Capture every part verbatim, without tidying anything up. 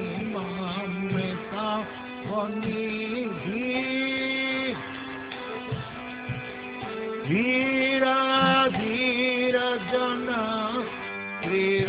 प्रेमामृता वनिधि धीर धीर जन प्रिय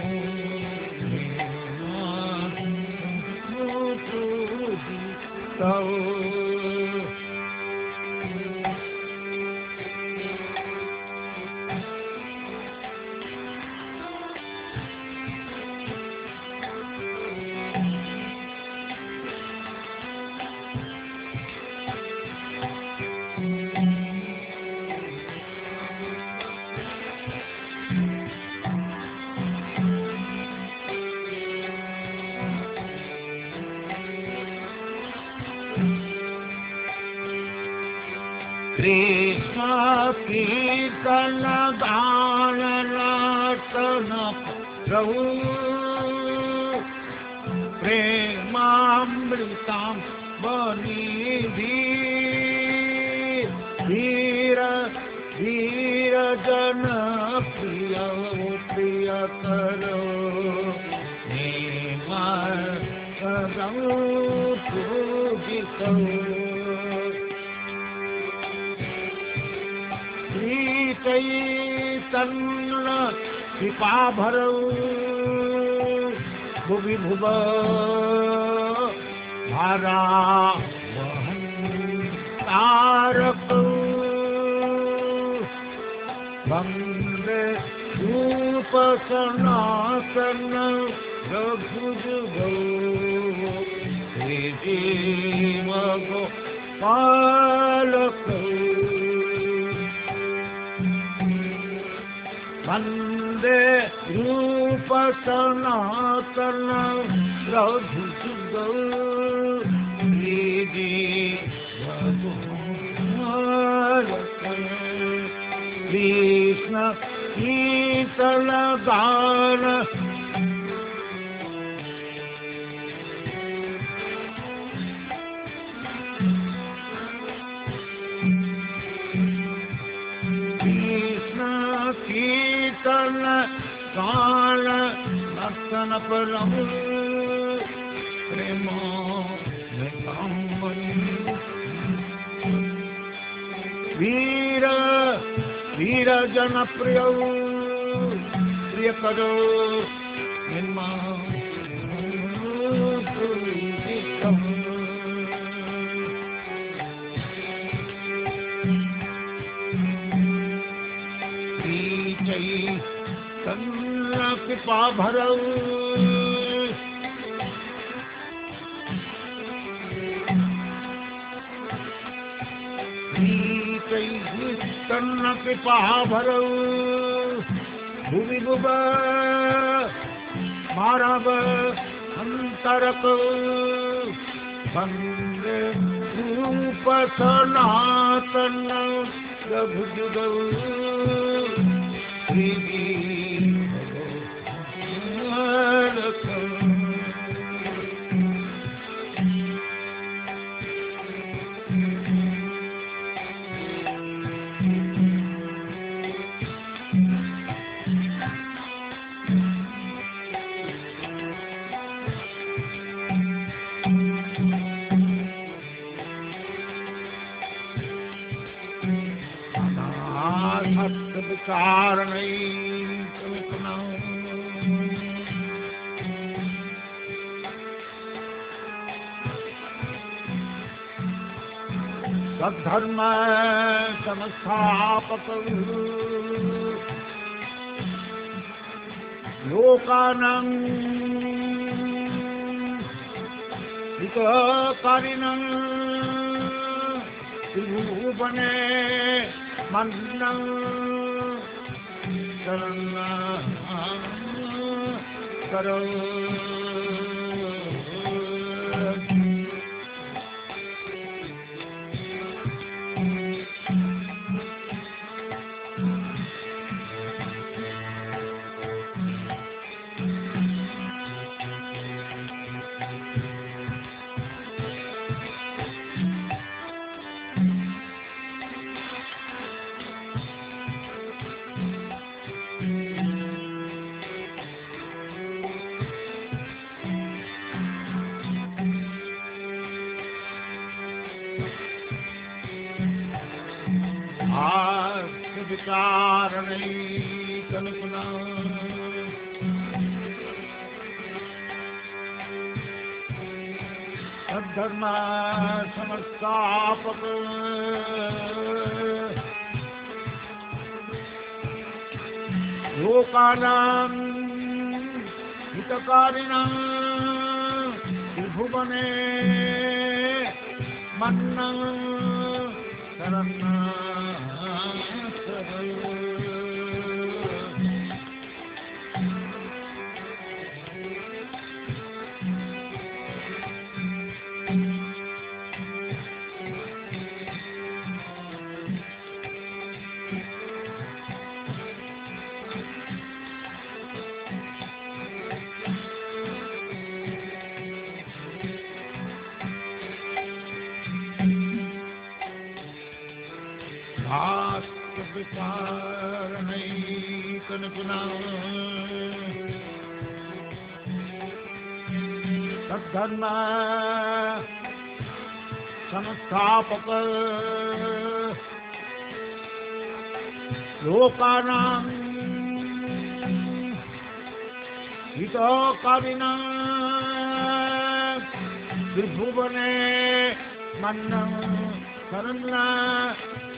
कृष्ण कीर्तन गान रतन प्रभु प्रेमामृतां वनिधि धीर धीर जन प्रिय प्रियकर पूजित चैतन्य कृपा भरौ भुवि भुव भारा वहन तारक वंदे रूप सनातन रघुजुगौ श्री जीव गोपालक वंदे रूप सनातन रघुजुगौ श्री जीव गोपालक कृष्ण कीर्तन गान कीर्तन गान भक्तन परम प्रेम वीर वीर जन प्रिय प्रिय करो निर्मा कृपा भरौ तन्न कृपा भरौ भुवि भुव मारव अंतरक वंदे रूप सनातन रघुजुगौ श्री विचार नहीं सद्धर्म संस्थापक लोकानां हितकारिणं त्रिभुवने मन्नं शरणं करो आत्मविचारणैकनुगुणा सद्धर्म संस्थापक लोकानां हितकारिणां त्रिभुवने मन्नं शरणं विचारणैकनुगुणा सद्धर्म संस्थापक लोकानां हितकारिणां त्रिभुवने मन्नं शरणं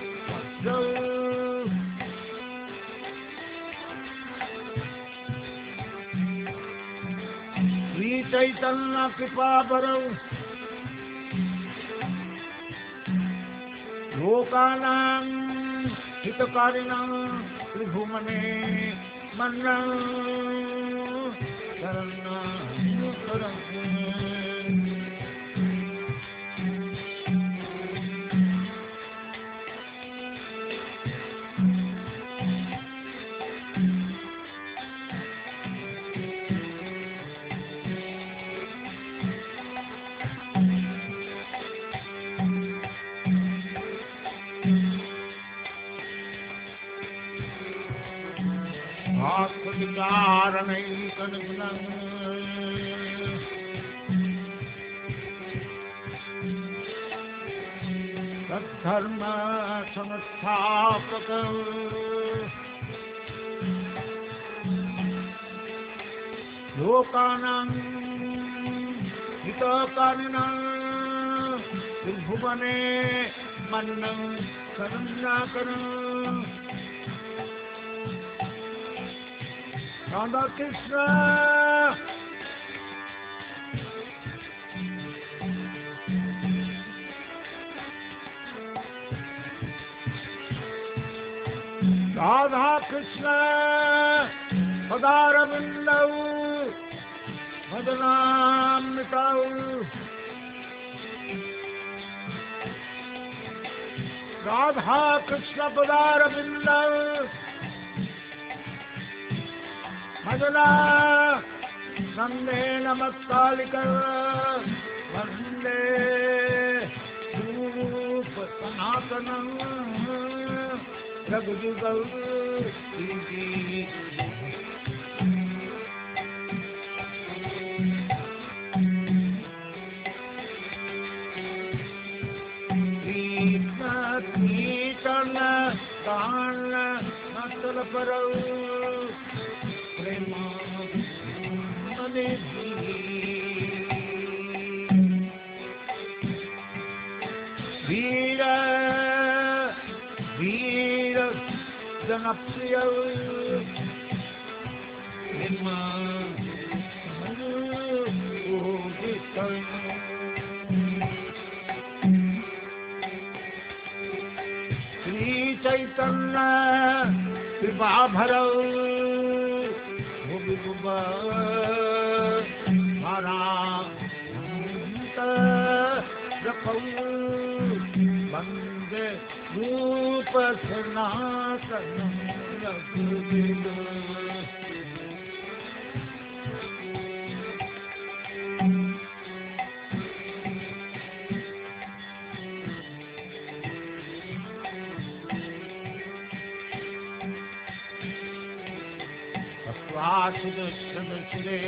श्री चैतन्य कृपा बरौ लोकानां हितकारिणां त्रिभुवने मन्नं शरणं आत्मविचारणैकनुगुणा सद्धर्म संस्थापक लोकानां हितकारिणां त्रिभुवने मन्नं शरणं Radha Krishna Radha Krishna Padaravindav Madanamritav Radha Krishna Padaravindav Madana Nande Namakalika Vande Rupa Sanatanam Raghujugal Iji Krishna Krishna Dana Matala Parau Veera Veera Janapriya Nima Sri Chaitanya Kripa Bharau Bhuva Maranta Rakau Bande Rupa Sanatanam Rakudila Asvasudashanachire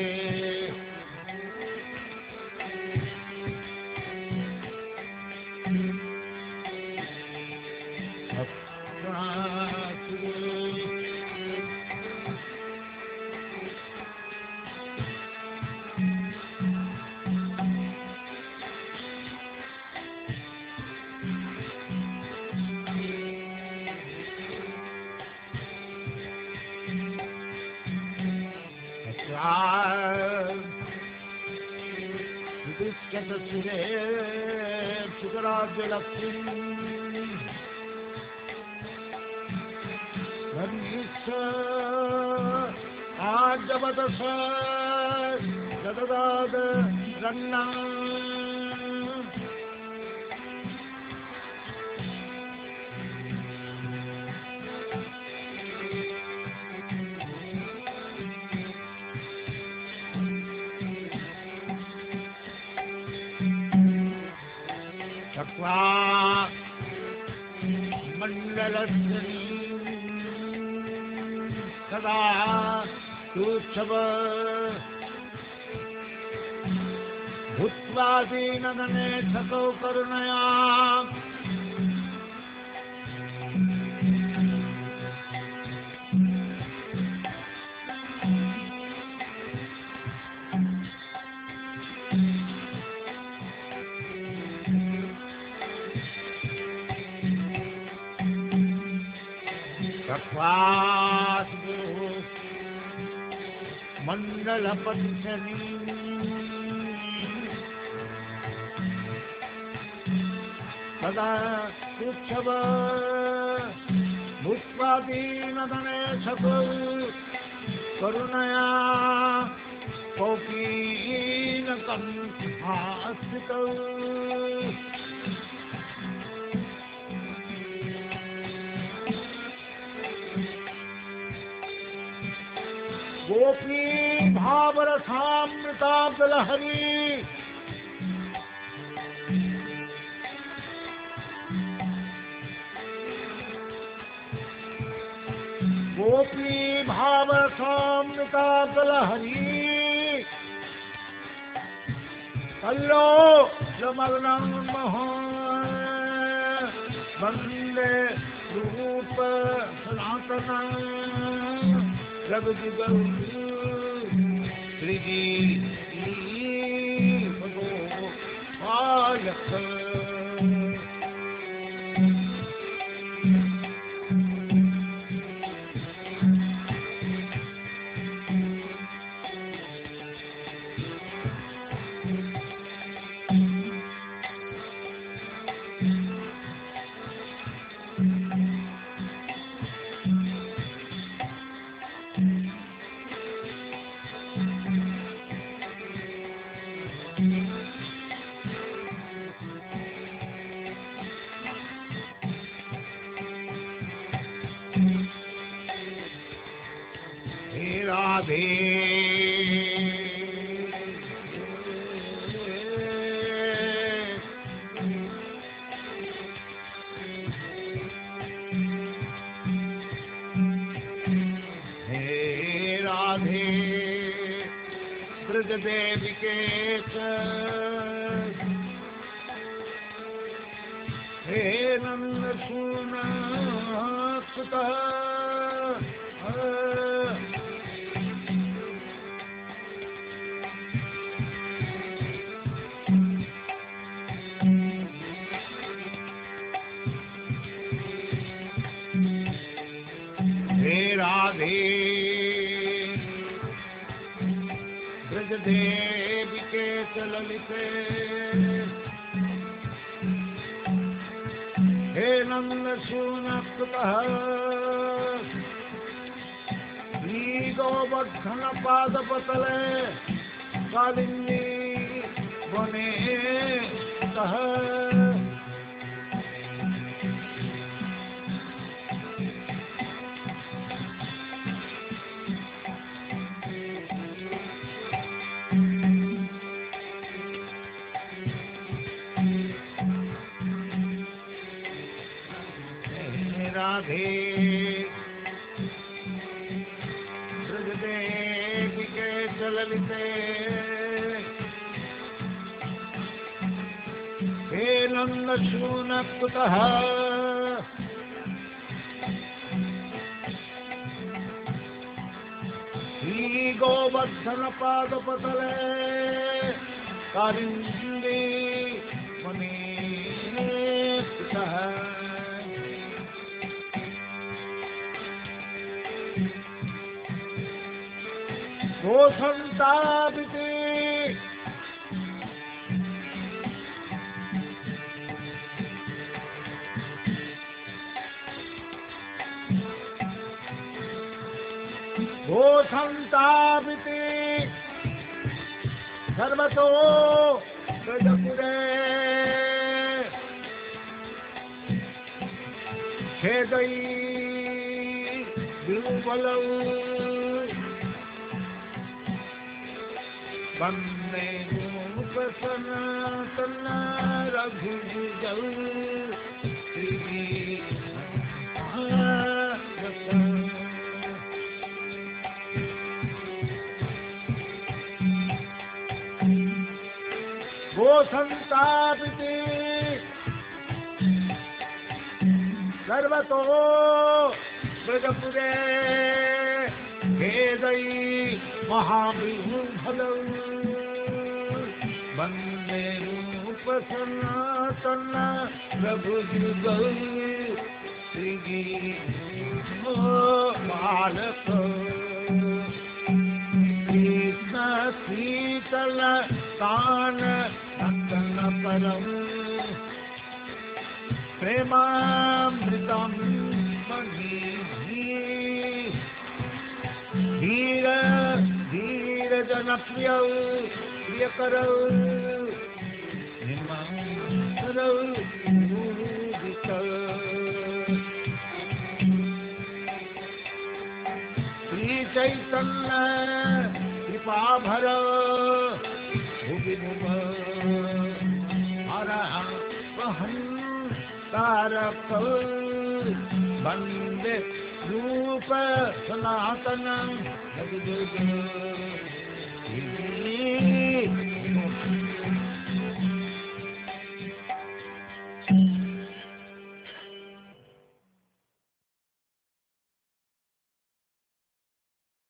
सुरे सुराज्यलक्ष्मी आजवदस दददाद रन्ना चक्वा मंडलस्नी सदा तुच्छव भूत्वा दीनगणे सतो करुणया मंडल पंचनी सदा उत्सव भूत्वा दीनगणे सतो करुणया कौपीनकं आस्थितौ गोपी भावरसामृताब्दलहरी गोपी भावरसामृताब्दलहरी कल्लो लमग्नं मोहन वन्दे रूप सनातनं रघुजी श्रीजी भगो पालक राधे हे राधे ब्रज देवी के हे नंद सुना सुता राधे ब्रज देवी के ललिते हे नंद सुनकुतः श्री गोवर्धन पादपतले कालिंदी वने कह राधे ब्रज देवी के ललिते हे नंद सुनकुतः श्री गोवर्धन पादपतले कालिंदी वने गोसंतापिते घोषन्तापिते सर्वतो गजपुरे छेदै विबलौ वन्दे सनातन रघुजौ घोषन्तापिते सर्वतो गजपुरे भेदै महाविभुफलौ वन्दे रूप सनातन प्रभुजुगौ श्रीगीतमालक कृष्ण शीतल तान नन्दन परम प्रेमामृतं धीर धीर जनप्रिय प्रियकरौ निमंसरौ श्री चैतन्य कृपाभर भुविमुख हरहं तारक वन्दे रूप सनातन जगद्गुरु